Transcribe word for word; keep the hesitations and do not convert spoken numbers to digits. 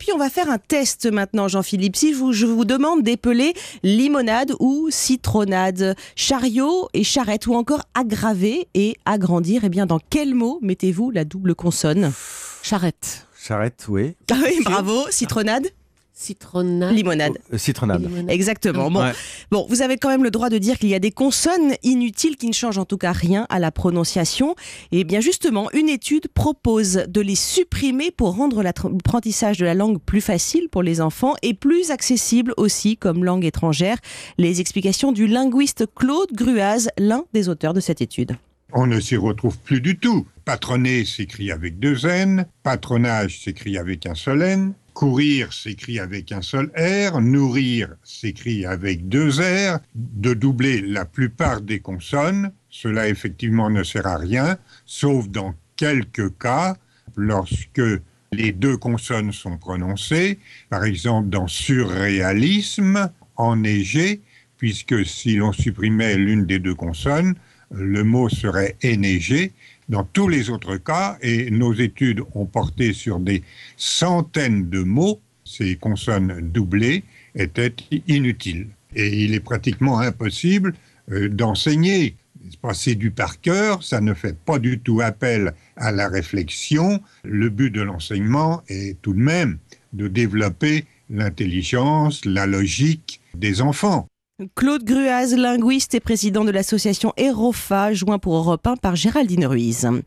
puis on va faire un test maintenant, Jean-Philippe. Si je vous, je vous demande d'épeler limonade ou citronnade, chariot et charrette, ou encore aggraver et agrandir, eh bien dans quel mot mettez-vous la double consonne? Charrette. Charrette, oui. Ah oui, bravo. Citronnade? Citronnade. Limonade. Euh, Citronnade. Limonade. Exactement. Bon. Ouais. bon, vous avez quand même le droit de dire qu'il y a des consonnes inutiles qui ne changent en tout cas rien à la prononciation. Et bien justement, une étude propose de les supprimer pour rendre l'apprentissage de la langue plus facile pour les enfants et plus accessible aussi comme langue étrangère. Les explications du linguiste Claude Gruaz, l'un des auteurs de cette étude. On ne s'y retrouve plus du tout. Patronner s'écrit avec deux N, patronage s'écrit avec un seul N, courir s'écrit avec un seul R, nourrir s'écrit avec deux R. De doubler la plupart des consonnes, cela effectivement ne sert à rien, sauf dans quelques cas, lorsque les deux consonnes sont prononcées, par exemple dans surréalisme, enneigé, puisque si l'on supprimait l'une des deux consonnes, le mot serait éneigé. Dans tous les autres cas, et nos études ont porté sur des centaines de mots, ces consonnes doublées étaient inutiles. Et il est pratiquement impossible euh, d'enseigner. C'est du par cœur, ça ne fait pas du tout appel à la réflexion. Le but de l'enseignement est tout de même de développer l'intelligence, la logique des enfants. Claude Gruaz, linguiste et président de l'association Erofa, joint pour Europe un par Géraldine Ruiz.